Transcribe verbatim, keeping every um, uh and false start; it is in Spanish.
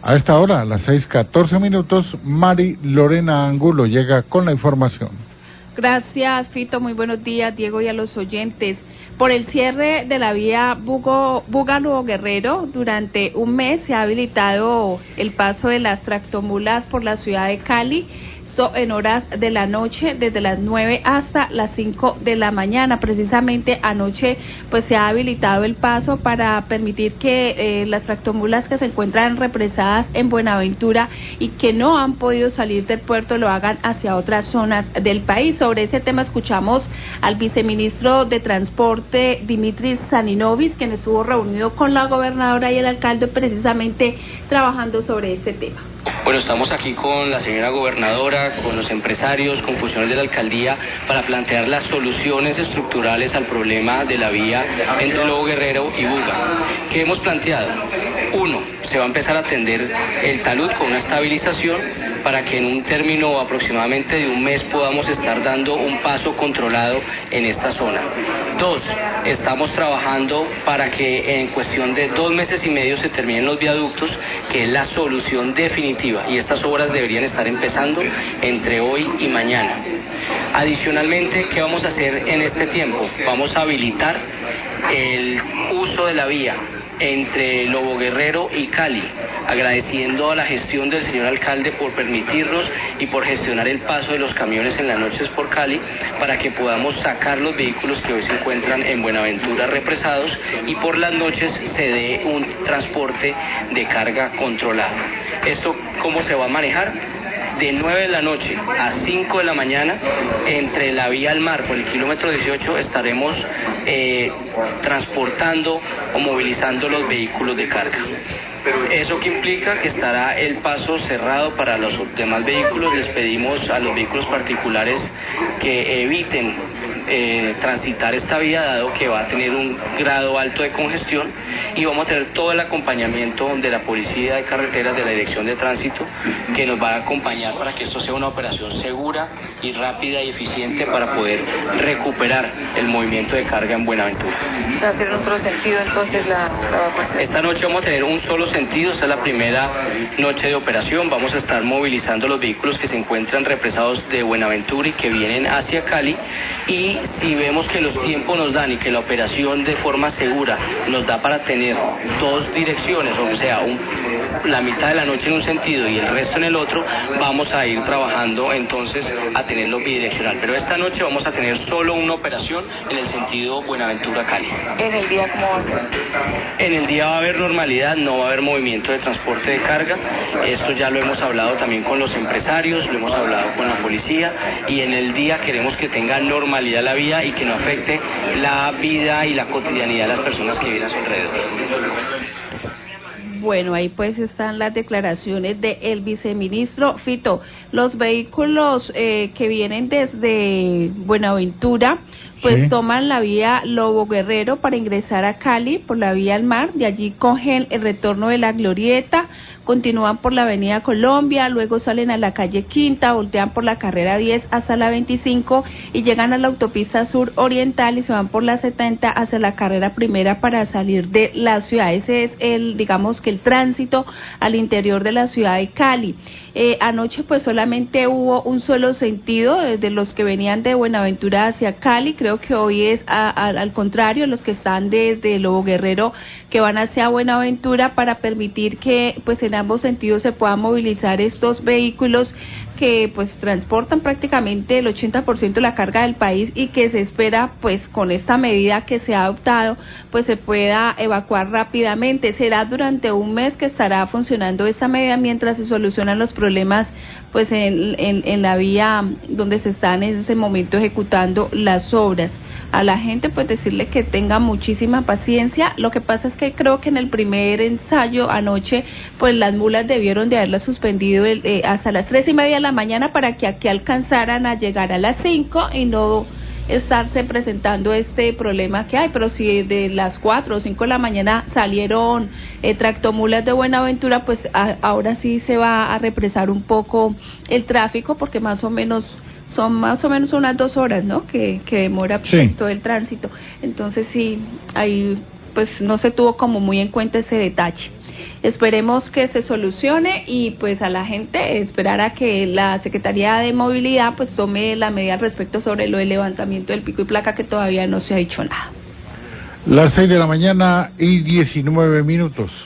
A esta hora, a las seis catorce minutos, Mari Lorena Angulo llega con la información. Gracias, Fito. Muy buenos días, Diego, y a los oyentes. Por el cierre de la vía Bugo, Búgalo Guerrero, durante un mes se ha habilitado el paso de las tractomulas por la ciudad de Cali en horas de la noche, desde las nueve hasta las cinco de la mañana. Precisamente anoche pues se ha habilitado el paso para permitir que eh, las tractomulas que se encuentran represadas en Buenaventura y que no han podido salir del puerto lo hagan hacia otras zonas del país. Sobre ese tema escuchamos al viceministro de Transporte, Dimitris Zaninovic, quien estuvo reunido con la gobernadora y el alcalde precisamente trabajando sobre este tema. Bueno, estamos aquí con la señora gobernadora, con los empresarios, con funcionarios de la alcaldía, para plantear las soluciones estructurales al problema de la vía entre Lobo Guerrero y Buga. ¿Qué hemos planteado? Uno, se va a empezar a atender el talud con una estabilización para que en un término aproximadamente de un mes podamos estar dando un paso controlado en esta zona. Dos, estamos trabajando para que en cuestión de dos meses y medio se terminen los viaductos, que es la solución definitiva, y estas obras deberían estar empezando entre hoy y mañana. Adicionalmente, ¿qué vamos a hacer en este tiempo? Vamos a habilitar el uso de la vía entre Lobo Guerrero y Cali, agradeciendo a la gestión del señor alcalde por permitirnos y por gestionar el paso de los camiones en las noches por Cali, para que podamos sacar los vehículos que hoy se encuentran en Buenaventura represados y por las noches se dé un transporte de carga controlado. ¿Esto cómo se va a manejar? De nueve de la noche a cinco de la mañana, entre la vía al mar por el kilómetro dieciocho, estaremos eh, transportando o movilizando los vehículos de carga. ¿Eso que implica? Que estará el paso cerrado para los demás vehículos. Les pedimos a los vehículos particulares que eviten eh, transitar esta vía, dado que va a tener un grado alto de congestión, y vamos a tener todo el acompañamiento de la Policía de Carreteras, de la Dirección de Tránsito, que nos va a acompañar para que esto sea una operación segura y rápida y eficiente para poder recuperar el movimiento de carga en Buenaventura. ¿Va a tener otro sentido entonces la, la evacuación? Esta noche vamos a tener un solo sentido. Esta es la primera noche de operación. Vamos a estar movilizando los vehículos que se encuentran represados de Buenaventura y que vienen hacia Cali, y si vemos que los tiempos nos dan y que la operación de forma segura nos da para tener dos direcciones, o sea, un, la mitad de la noche en un sentido y el resto en el otro, vamos a ir trabajando entonces a tenerlo bidireccional. Pero esta noche vamos a tener solo una operación en el sentido Buenaventura-Cali. ¿En el día cómo va a ser? En el día va a haber normalidad, no va a haber movimiento de transporte de carga. Esto ya lo hemos hablado también con los empresarios, lo hemos hablado con la policía, y en el día queremos que tenga normalidad la vía y que no afecte la vida y la cotidianidad de las personas que viven a su alrededor. Bueno, ahí pues están las declaraciones del viceministro. Fito, los vehículos eh, que vienen desde Buenaventura pues sí. toman la vía Lobo Guerrero para ingresar a Cali por la vía al mar, de allí cogen el retorno de la Glorieta, continúan por la avenida Colombia, luego salen a la calle Quinta, voltean por la carrera diez hasta la veinticinco y llegan a la autopista sur oriental y se van por la setenta hacia la carrera primera para salir de la ciudad. Ese es el, digamos que el tránsito al interior de la ciudad de Cali. Eh, anoche pues solamente hubo un solo sentido desde los que venían de Buenaventura hacia Cali. Creo que hoy es a, a, al contrario, los que están desde Lobo Guerrero que van hacia Buenaventura, para permitir que pues en ambos sentidos se puedan movilizar estos vehículos que pues transportan prácticamente el ochenta por ciento de la carga del país, y que se espera pues con esta medida que se ha adoptado pues se pueda evacuar rápidamente. Será durante un mes que estará funcionando esta medida mientras se solucionan los problemas pues en, en, en la vía donde se están en ese momento ejecutando las obras. A la gente pues decirle que tenga muchísima paciencia. Lo que pasa es que creo que en el primer ensayo anoche pues las mulas debieron de haberlas suspendido el, eh, hasta las tres y media de la mañana para que aquí alcanzaran a llegar a las cinco y no estarse presentando este problema que hay. Pero si de las cuatro o cinco de la mañana salieron eh, tractomulas de Buenaventura, pues a, ahora sí se va a represar un poco el tráfico, porque más o menos son más o menos unas dos horas, ¿no? Que, que demora sí. pues, todo el tránsito. Entonces sí, hay pues no se tuvo como muy en cuenta ese detalle. Esperemos que se solucione y pues a la gente esperar a que la Secretaría de Movilidad pues tome la medida al respecto sobre lo del levantamiento del pico y placa, que todavía no se ha dicho nada. Las seis de la mañana y diecinueve minutos.